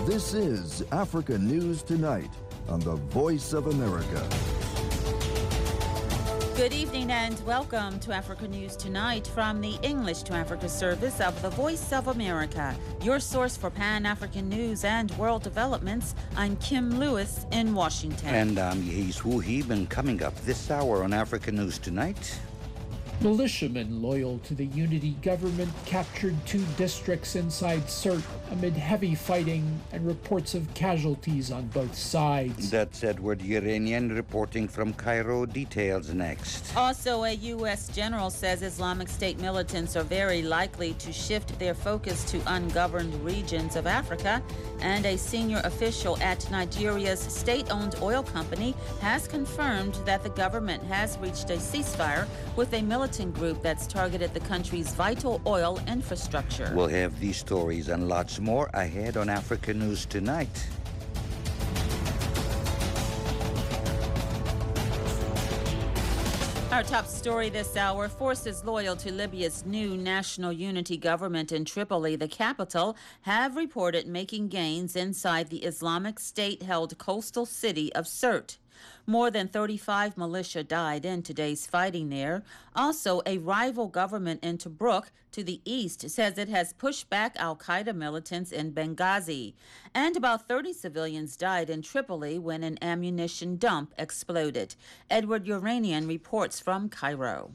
This is Africa News Tonight on the Voice of America. Good evening and welcome to Africa News Tonight from the English to Africa service of the Voice of America, your source for Pan-African news and world developments. I'm Kim Lewis in Washington. And I'm Yehiz Wuhib, and coming up this hour on Africa News Tonight. Militiamen loyal to the unity government captured 2 districts inside Sirte amid heavy fighting and reports of casualties on both sides. That's Edward Yeranian reporting from Cairo. Details next. Also, a U.S. general says Islamic State militants are very likely to shift their focus to ungoverned regions of Africa. And a senior official at Nigeria's state-owned oil company has confirmed that the government has reached a ceasefire with a militant group that's targeted the country's vital oil infrastructure. We'll have these stories and lots more ahead on Africa News Tonight. Our top story this hour, forces loyal to Libya's new national unity government in Tripoli, the capital, have reported making gains inside the Islamic State-held coastal city of Sirte. More than 35 militia died in today's fighting there. Also, a rival government in Tobruk to the east says it has pushed back al-Qaeda militants in Benghazi. And about 30 civilians died in Tripoli when an ammunition dump exploded. Edward Yeranian reports from Cairo.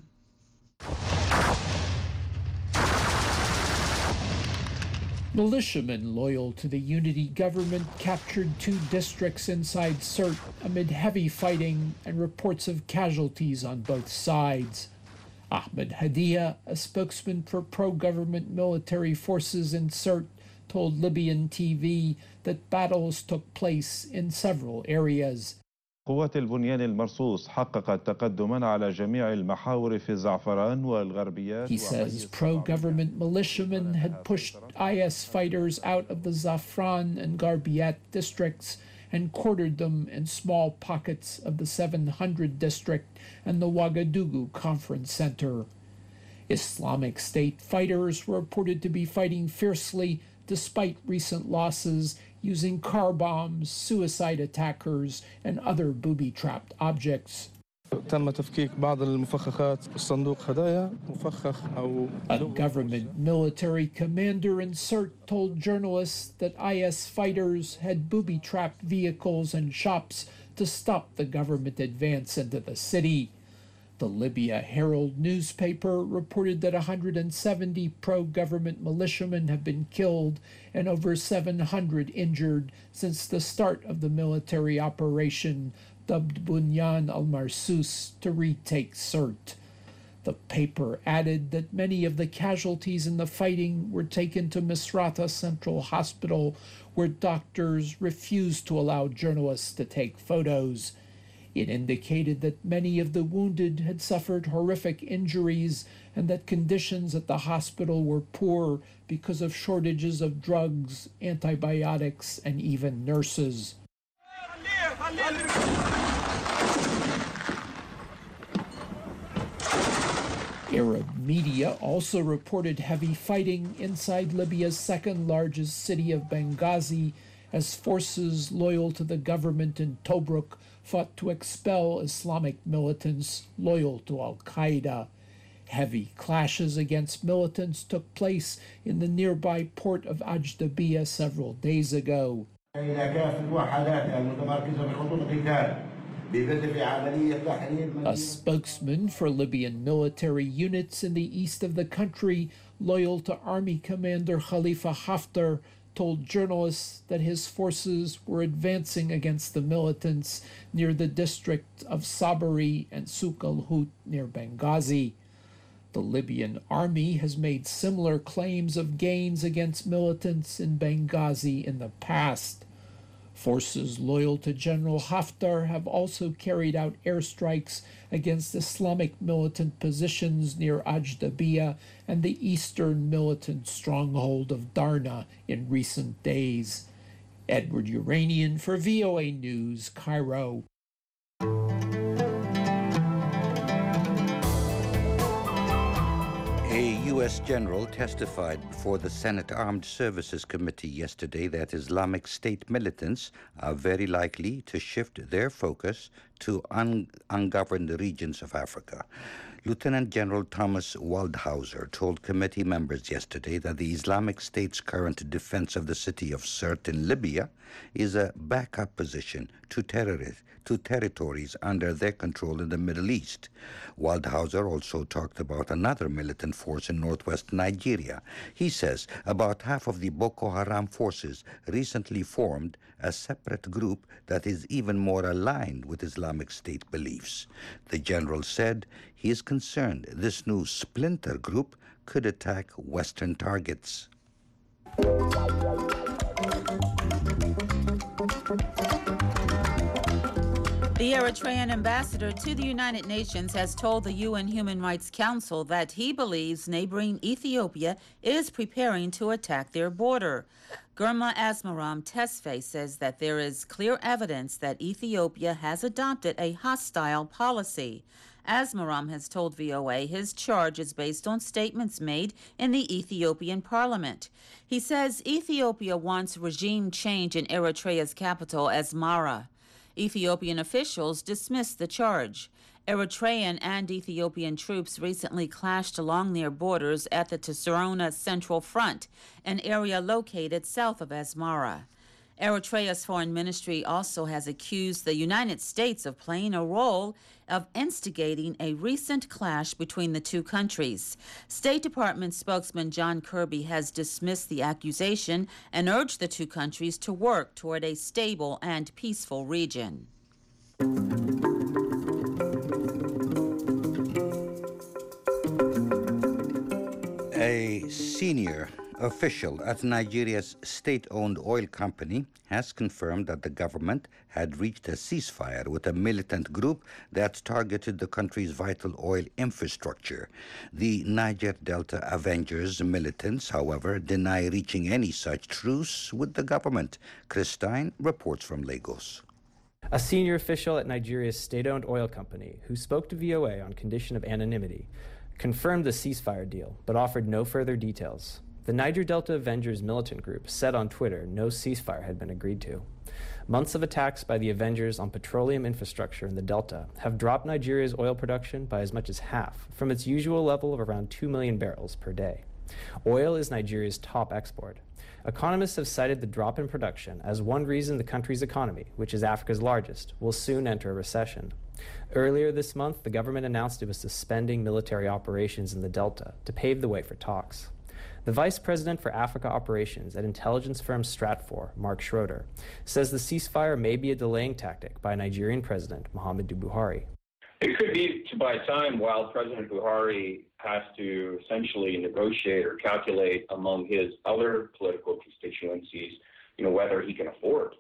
Militiamen loyal to the unity government captured 2 districts inside Sirte amid heavy fighting and reports of casualties on both sides. Ahmed Hadia, a spokesman for pro-government military forces in Sirte, told Libyan TV that battles took place in several areas. قوات البنيان المرصوص حققت تقدما على جميع المحاور في الزعفران والغربيات. He says pro-government militiamen had pushed IS fighters out of the Zafran and Gharbiyat districts and quartered them in small pockets of the 700 district and the Ouagadougou Conference Center. Islamic State fighters were reported to be fighting fiercely despite recent losses, using car bombs, suicide attackers, and other booby-trapped objects. A government military commander in Sirte told journalists that IS fighters had booby-trapped vehicles and shops to stop the government advance into the city. The Libya Herald newspaper reported that 170 pro-government militiamen have been killed and over 700 injured since the start of the military operation dubbed Bunyan al-Marsus to retake Sirte. The paper added that many of the casualties in the fighting were taken to Misrata Central Hospital, where doctors refused to allow journalists to take photos. It indicated that many of the wounded had suffered horrific injuries and that conditions at the hospital were poor because of shortages of drugs, antibiotics, and even nurses. Arab media also reported heavy fighting inside Libya's second-largest city of Benghazi as forces loyal to the government in Tobruk fought to expel Islamic militants loyal to al-Qaeda. Heavy clashes against militants took place in the nearby port of Ajdabiya several days ago. A spokesman for Libyan military units in the east of the country, loyal to Army Commander Khalifa Haftar, told journalists that his forces were advancing against the militants near the district of Sabari and Souk al-Hout near Benghazi. The Libyan army has made similar claims of gains against militants in Benghazi in the past. Forces loyal to General Haftar have also carried out airstrikes against Islamic militant positions near Ajdabiya and the eastern militant stronghold of Darna in recent days. Edward Yeranian for VOA News, Cairo. A U.S. general testified before the Senate Armed Services Committee yesterday that Islamic State militants are very likely to shift their focus to ungoverned regions of Africa. Lieutenant General Thomas Waldhauser told committee members yesterday that the Islamic State's current defense of the city of Sirte in Libya is a backup position to territories under their control in the Middle East. Waldhauser also talked about another militant force in northwest Nigeria. He says about half of the Boko Haram forces recently formed a separate group that is even more aligned with Islamic State beliefs. The general said he is concerned this new splinter group could attack Western targets. The Eritrean ambassador to the United Nations has told the UN Human Rights Council that he believes neighboring Ethiopia is preparing to attack their border. Girma Asmaram Tesfaye says that there is clear evidence that Ethiopia has adopted a hostile policy. Asmaram has told VOA his charge is based on statements made in the Ethiopian parliament. He says Ethiopia wants regime change in Eritrea's capital, Asmara. Ethiopian officials dismissed the charge. Eritrean and Ethiopian troops recently clashed along their borders at the Tesarona Central Front, an area located south of Asmara. Eritrea's foreign ministry also has accused the United States of playing a role of instigating a recent clash between the two countries. State Department spokesman John Kirby has dismissed the accusation and urged the two countries to work toward a stable and peaceful region. A senior official at Nigeria's state-owned oil company has confirmed that the government had reached a ceasefire with a militant group that targeted the country's vital oil infrastructure. The Niger Delta Avengers militants, however, deny reaching any such truce with the government. Chris Stein reports from Lagos. A senior official at Nigeria's state-owned oil company, who spoke to VOA on condition of anonymity, confirmed the ceasefire deal, but offered no further details. The Niger Delta Avengers militant group said on Twitter no ceasefire had been agreed to. Months of attacks by the Avengers on petroleum infrastructure in the Delta have dropped Nigeria's oil production by as much as half, from its usual level of around 2 million barrels per day. Oil is Nigeria's top export. Economists have cited the drop in production as one reason the country's economy, which is Africa's largest, will soon enter a recession. Earlier this month, the government announced it was suspending military operations in the Delta to pave the way for talks. The vice president for Africa operations at intelligence firm Stratfor, Mark Schroeder, says the ceasefire may be a delaying tactic by Nigerian President Muhammadu Buhari. It could be to buy time while President Buhari has to essentially negotiate or calculate among his other political constituencies, whether he can afford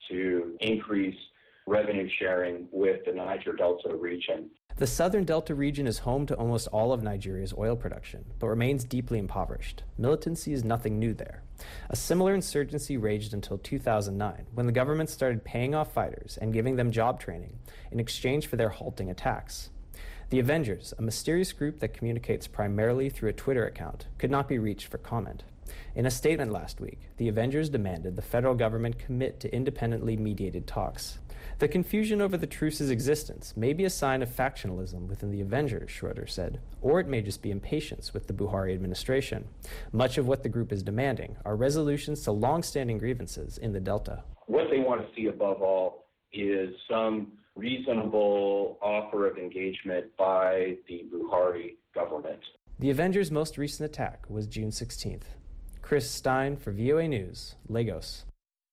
to increase revenue sharing with the Niger Delta region. The southern Delta region is home to almost all of Nigeria's oil production, but remains deeply impoverished. Militancy is nothing new there. A similar insurgency raged until 2009, when the government started paying off fighters and giving them job training in exchange for their halting attacks. The Avengers, a mysterious group that communicates primarily through a Twitter account, could not be reached for comment. In a statement last week, the Avengers demanded the federal government commit to independently mediated talks. The confusion over the truce's existence may be a sign of factionalism within the Avengers, Schroeder said, or it may just be impatience with the Buhari administration. Much of what the group is demanding are resolutions to long-standing grievances in the Delta. What they want to see above all is some reasonable offer of engagement by the Buhari government. The Avengers' most recent attack was June 16th. Chris Stein for VOA News, Lagos.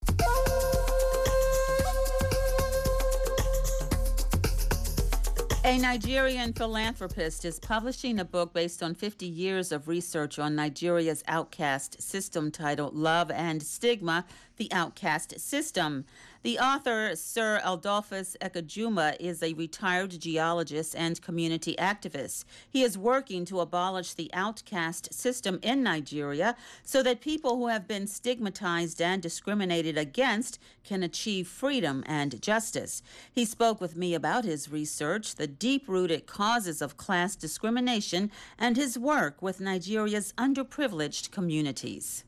A Nigerian philanthropist is publishing a book based on 50 years of research on Nigeria's outcaste system titled Love and Stigma, The Outcaste System. The author, Sir Adolphus Ekajuma, is a retired geologist and community activist. He is working to abolish the outcaste system in Nigeria so that people who have been stigmatized and discriminated against can achieve freedom and justice. He spoke with me about his research, the deep-rooted causes of class discrimination, and his work with Nigeria's underprivileged communities.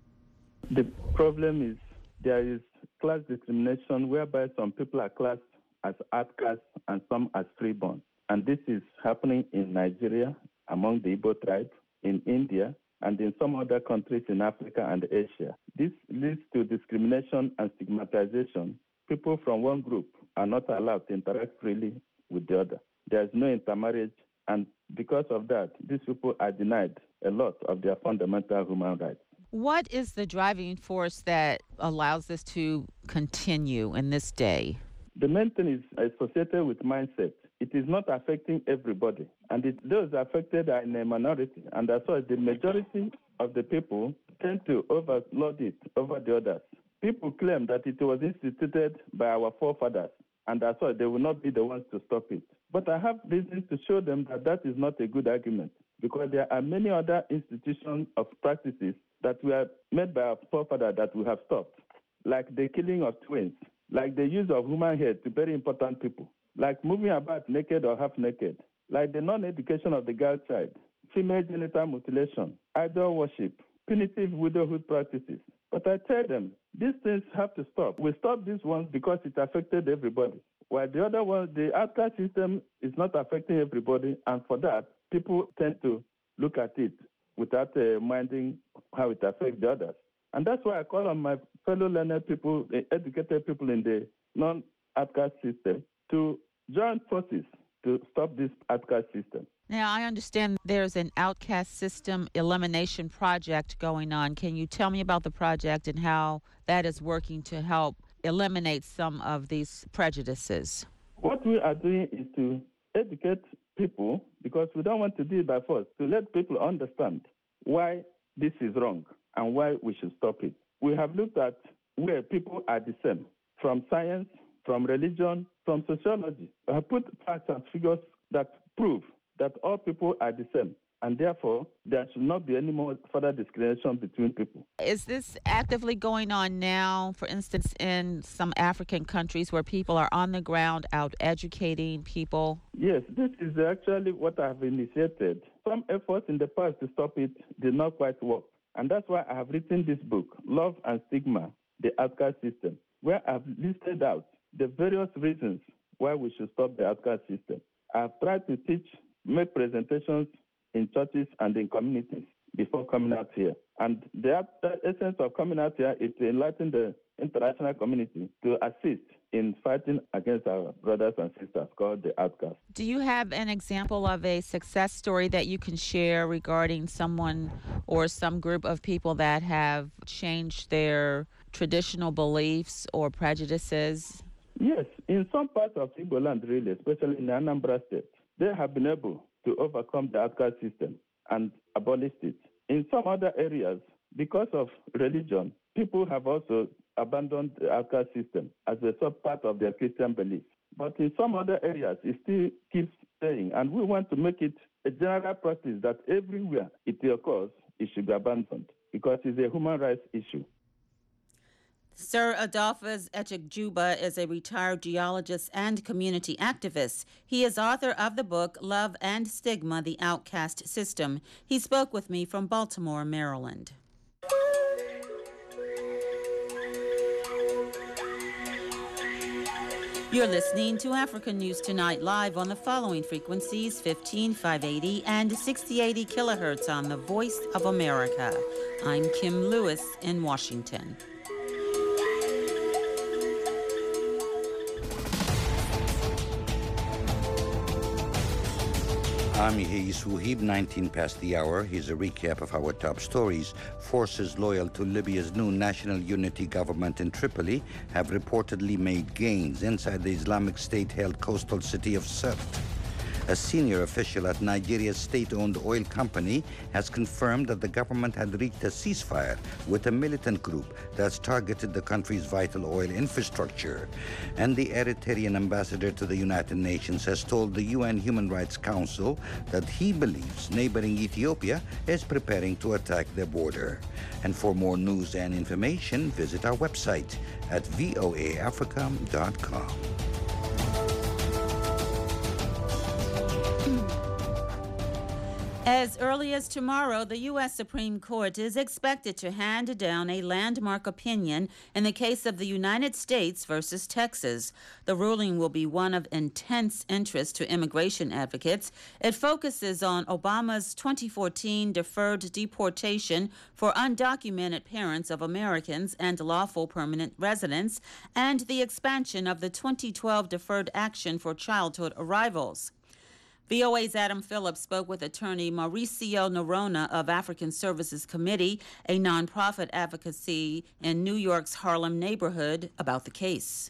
The problem is there is class discrimination whereby some people are classed as outcasts and some as freeborn. And this is happening in Nigeria, among the Igbo tribe, in India, and in some other countries in Africa and Asia. This leads to discrimination and stigmatization. People from one group are not allowed to interact freely with the other. There is no intermarriage, and because of that, these people are denied a lot of their fundamental human rights. What is the driving force that allows this to continue in this day? The main thing is associated with mindset. It is not affecting everybody, and those affected are in a minority, and that's why the majority of the people tend to overload it over the others. People claim that it was instituted by our forefathers, and that's why they will not be the ones to stop it. But I have reasons to show them that that is not a good argument, because there are many other institutions of practices that were made by our forefathers that we have stopped, like the killing of twins, like the use of human hair to bury important people, like moving about naked or half naked, like the non-education of the girl child, female genital mutilation, idol worship, punitive widowhood practices. But I tell them, these things have to stop. We stop these ones because it affected everybody, while the other ones, the outcast system is not affecting everybody, and for that, people tend to look at it without minding how it affects the others. And that's why I call on my fellow learned people, educated people in the non-outcast system to join forces to stop this outcast system. Now, I understand there's an outcast system elimination project going on. Can you tell me about the project and how that is working to help eliminate some of these prejudices? What we are doing is to educate people, because we don't want to do it by force, to let people understand why this is wrong and why we should stop it. We have looked at where people are the same, from science, from religion, from sociology. I have put facts and figures that prove that all people are the same, and therefore there should not be any more further discrimination between people. Is this actively going on now, for instance, in some African countries where people are on the ground out educating people? Yes, this is actually what I have initiated. Some efforts in the past to stop it did not quite work, and that's why I have written this book, Love and Stigma, the Outcast System, where I've listed out the various reasons why we should stop the outcast system. I've tried to make presentations in churches and in communities before coming out here. And the essence of coming out here is to enlighten the international community to assist in fighting against our brothers and sisters called the outcasts. Do you have an example of a success story that you can share regarding someone or some group of people that have changed their traditional beliefs or prejudices? Yes, in some parts of Igbo land, really, especially in Anambra State, they have been able to overcome the outcast system and abolish it. In some other areas, because of religion, people have also abandoned the outcast system as a sub-part of their Christian belief. But in some other areas, it still keeps staying, and we want to make it a general practice that everywhere it occurs, it should be abandoned, because it's a human rights issue. Sir Adolphus Ekajuma is a retired geologist and community activist. He is author of the book Love and Stigma, The Outcast System. He spoke with me from Baltimore, Maryland. You're listening to Africa News Tonight live on the following frequencies: 15,580 and 6080 kilohertz on the Voice of America. I'm Kim Lewis in Washington. I'm Yehi Suhib, 19 past the hour. Here's a recap of our top stories. Forces loyal to Libya's new national unity government in Tripoli have reportedly made gains inside the Islamic State-held coastal city of Sirte. A senior official at Nigeria's state-owned oil company has confirmed that the government had reached a ceasefire with a militant group that's targeted the country's vital oil infrastructure. And the Eritrean ambassador to the United Nations has told the UN Human Rights Council that he believes neighboring Ethiopia is preparing to attack their border. And for more news and information, visit our website at voaafrica.com. As early as tomorrow, the U.S. Supreme Court is expected to hand down a landmark opinion in the case of the United States versus Texas. The ruling will be one of intense interest to immigration advocates. It focuses on Obama's 2014 deferred deportation for undocumented parents of Americans and lawful permanent residents, and the expansion of the 2012 deferred action for childhood arrivals. VOA's Adam Phillips spoke with attorney Mauricio Noronha of African Services Committee, a nonprofit advocacy in New York's Harlem neighborhood, about the case.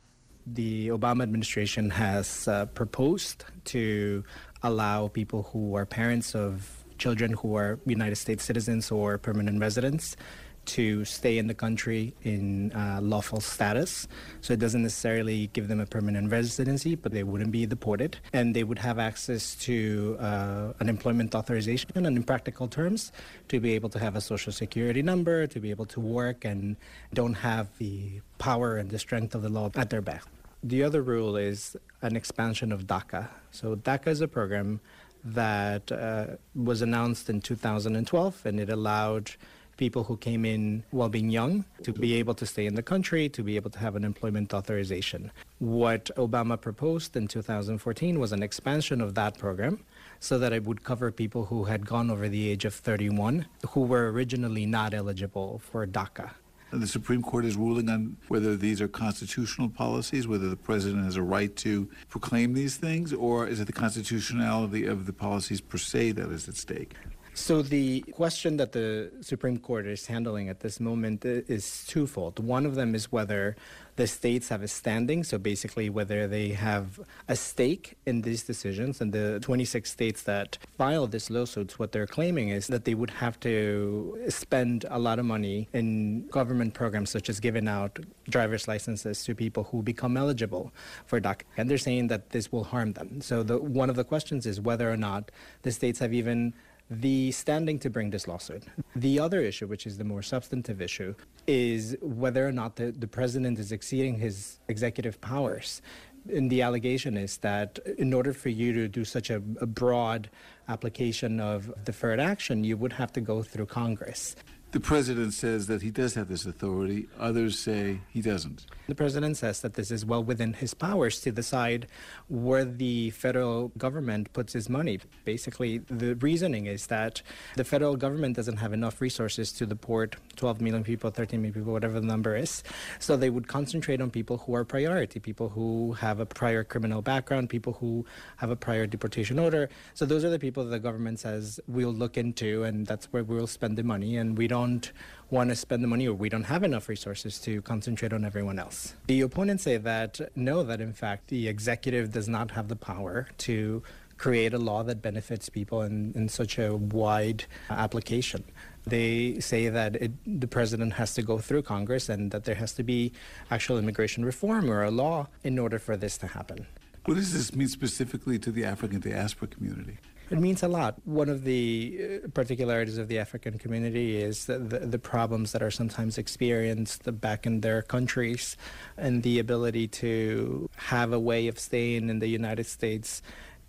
The Obama administration has proposed to allow people who are parents of children who are United States citizens or permanent residents to stay in the country in lawful status. So it doesn't necessarily give them a permanent residency, but they wouldn't be deported. And they would have access to an employment authorization, and in practical terms, to be able to have a social security number, to be able to work, and don't have the power and the strength of the law at their back. The other rule is an expansion of DACA. So DACA is a program that was announced in 2012, and it allowed people who came in while being young to be able to stay in the country, to be able to have an employment authorization. What Obama proposed in 2014 was an expansion of that program so that it would cover people who had gone over the age of 31 who were originally not eligible for DACA. The Supreme Court is ruling on whether these are constitutional policies, whether the president has a right to proclaim these things, or is it the constitutionality of the policies per se that is at stake? So the question that the Supreme Court is handling at this moment is twofold. One of them is whether the states have a standing, so basically whether they have a stake in these decisions. And the 26 states that filed these lawsuits, what they're claiming is that they would have to spend a lot of money in government programs such as giving out driver's licenses to people who become eligible for DACA. And they're saying that this will harm them. So one of the questions is whether or not the states have even the standing to bring this lawsuit. The other issue, which is the more substantive issue, is whether or not the president is exceeding his executive powers. And the allegation is that in order for you to do such a broad application of deferred action, you would have to go through Congress. The president says that he does have this authority. Others say he doesn't. The president says that this is well within his powers to decide where the federal government puts his money. Basically, the reasoning is that the federal government doesn't have enough resources to deport 12 million people, 13 million people, whatever the number is. So they would concentrate on people who are priority, people who have a prior criminal background, people who have a prior deportation order. So those are the people that the government says we'll look into, and that's where we'll spend the money, and we don't want to spend the money, or we don't have enough resources to concentrate on everyone else. The opponents say that no, that in fact the executive does not have the power to create a law that benefits people in such a wide application. They say that the president has to go through Congress and that there has to be actual immigration reform or a law in order for this to happen. What does this mean specifically to the African diaspora community? It means a lot. One of the particularities of the African community is the problems that are sometimes experienced back in their countries, and the ability to have a way of staying in the United States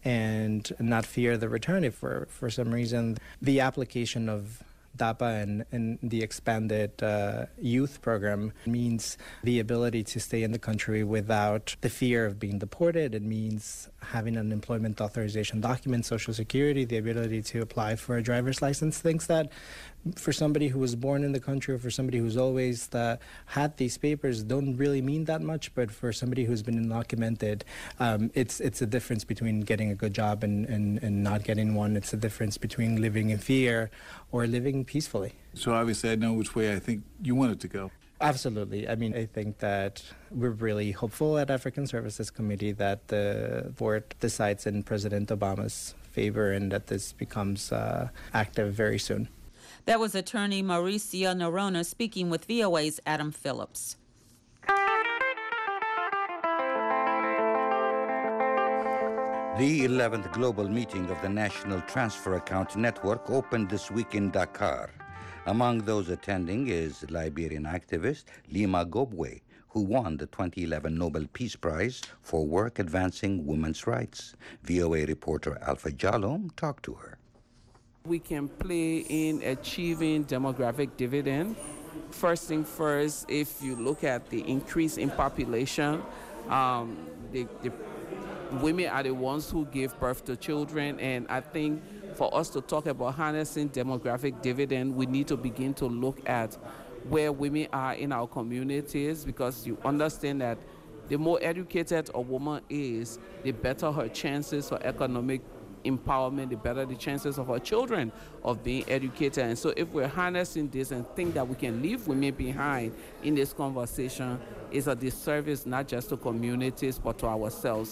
and not fear the return if for some reason the application of DAPA and the expanded youth program means the ability to stay in the country without the fear of being deported. It means having an employment authorization document, Social Security, the ability to apply for a driver's license, things that for somebody who was born in the country or for somebody who's always had these papers don't really mean that much, but for somebody who's been undocumented, it's a difference between getting a good job and not getting one. It's a difference between living in fear or living peacefully. So obviously I know which way I think you want it to go. Absolutely. I mean, I think that we're really hopeful at African Services Committee that the board decides in President Obama's favor and that this becomes active very soon. That was attorney Mauricia Noronha speaking with VOA's Adam Phillips. The 11th global meeting of the National Transfer Account Network opened this week in Dakar. Among those attending is Liberian activist Lima Gobwe, who won the 2011 Nobel Peace Prize for work advancing women's rights. VOA reporter Alpha Jallo talked to her. We can play in achieving demographic dividend. First thing first, if you look at the increase in population, the women are the ones who give birth to children, and I think for us to talk about harnessing demographic dividend, we need to begin to look at where women are in our communities, because you understand that the more educated a woman is, the better her chances for economic empowerment, the better the chances of our children of being educated. And so if we're harnessing this and think that we can leave women behind in this conversation, it's a disservice not just to communities but to ourselves.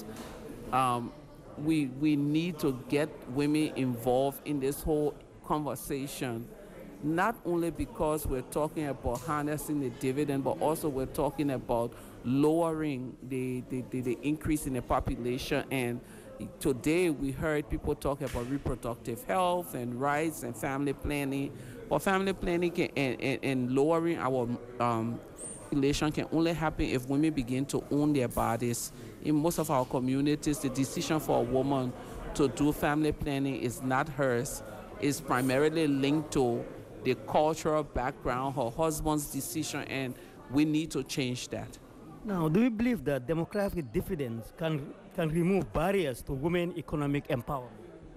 We need to get women involved in this whole conversation, not only because we're talking about harnessing the dividend, but also we're talking about lowering the increase in the population. And today we heard people talk about reproductive health and rights and family planning. But family planning and lowering our population can only happen if women begin to own their bodies. In most of our communities, the decision for a woman to do family planning is not hers. It's primarily linked to the cultural background, her husband's decision, and we need to change that. Now, do you believe that demographic dividends can remove barriers to women economic empowerment?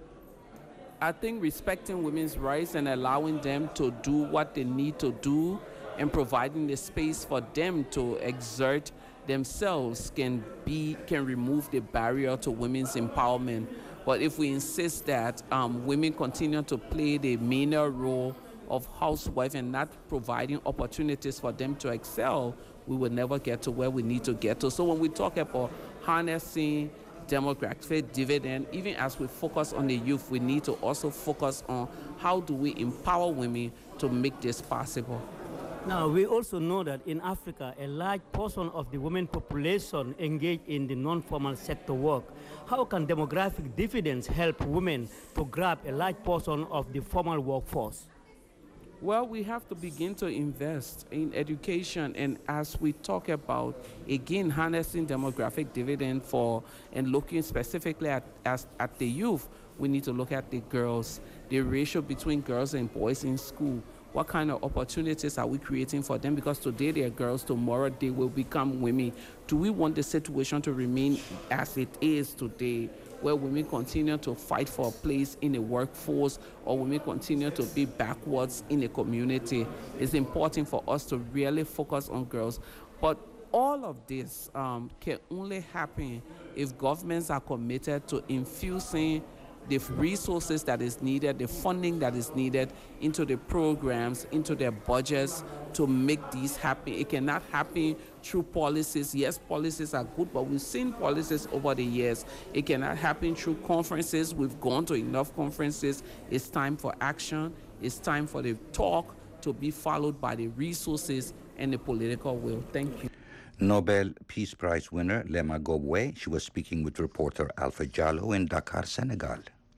I think respecting women's rights and allowing them to do what they need to do and providing the space for them to exert themselves can remove the barrier to women's empowerment. But if we insist that women continue to play the minor role of housewife and not providing opportunities for them to excel, we will never get to where we need to get to. So when we talk about harnessing demographic dividend, even as we focus on the youth, we need to also focus on how do we empower women to make this possible. Now, we also know that in Africa, a large portion of the women population engage in the non-formal sector work. How can demographic dividends help women to grab a large portion of the formal workforce? Well, we have to begin to invest in education, and as we talk about, again, harnessing demographic dividend and looking specifically at the youth, we need to look at the girls, the ratio between girls and boys in school. What kind of opportunities are we creating for them? Because today they are girls, tomorrow they will become women. Do we want the situation to remain as it is today, where women continue to fight for a place in the workforce, or women continue to be backwards in the community? It's important for us to really focus on girls. But all of this can only happen if governments are committed to infusing the resources that is needed, the funding that is needed into the programs, into their budgets to make these happen. It cannot happen through policies. Yes, policies are good, but we've seen policies over the years. It cannot happen through conferences. We've gone to enough conferences. It's time for action. It's time for the talk to be followed by the resources and the political will. Thank you. Nobel Peace Prize winner Lima Gobwe. She was speaking with reporter Alpha Jallo in Dakar, Senegal.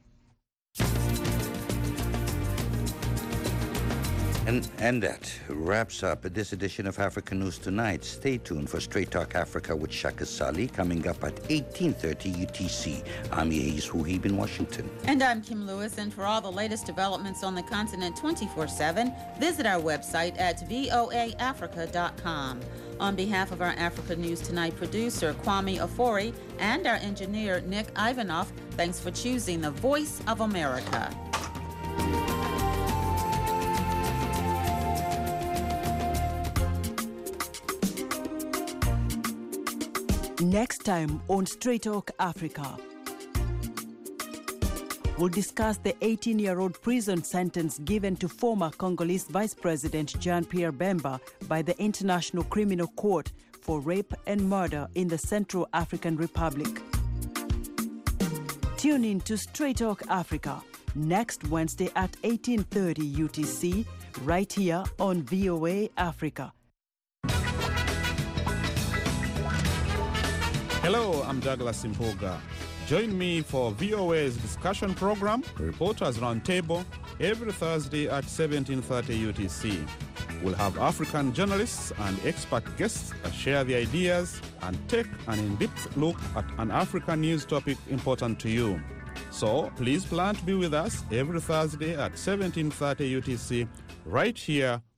And that wraps up this edition of Africa News Tonight. Stay tuned for Straight Talk Africa with Shaka Sali coming up at 18:30 UTC. I'm Yehis Huhib in Washington. And I'm Kim Lewis. And for all the latest developments on the continent 24/7, visit our website at voaafrica.com. On behalf of our Africa News Tonight producer, Kwame Ofori, and our engineer, Nick Ivanoff, thanks for choosing the Voice of America. Next time on Straight Talk Africa. We'll discuss the 18-year-old prison sentence given to former Congolese Vice President Jean-Pierre Bemba by the International Criminal Court for rape and murder in the Central African Republic. Tune in to Straight Talk Africa next Wednesday at 18:30 UTC, right here on VOA Africa. Hello, I'm Douglas Impoga. Join me for VOA's discussion program, Reporters Roundtable, every Thursday at 17:30 UTC. We'll have African journalists and expert guests that share their ideas and take an in-depth look at an African news topic important to you. So please plan to be with us every Thursday at 17:30 UTC, right here